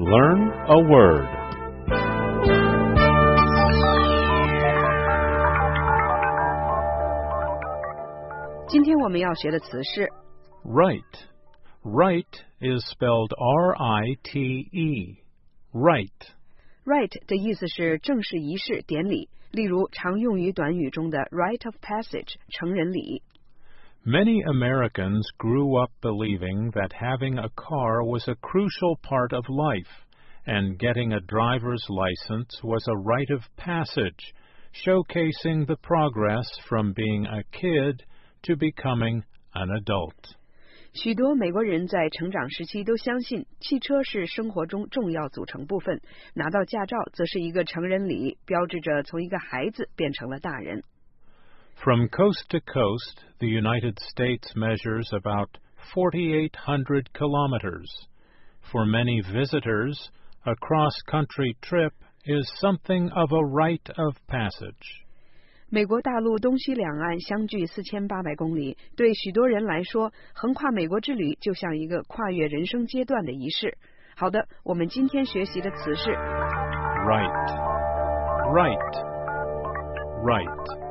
Learn a word. Right. Right is spelled R-I-T-E. Right. Right 的意思是正式仪式典礼，例如常用于短语中的 rite of passage 成人礼。 Many Americans grew up believing that having a car was a crucial part of life, and getting a driver's license was a rite of passage, showcasing the progress from being a kid to becoming an adult. 许多美国人在成长时期都相信汽车是生活中重要组成部分，拿到驾照则是一个成人礼，标志着从一个孩子变成了大人。 From coast to coast, the United States measures about 4,800 kilometers. For many visitors, a cross-country trip is something of a rite of passage. 美国大陆东西两岸相距4800公里，对许多人来说，横跨美国之旅就像一个跨越人生阶段的仪式。好的，我们今天学习的词是 Right. Right. Right.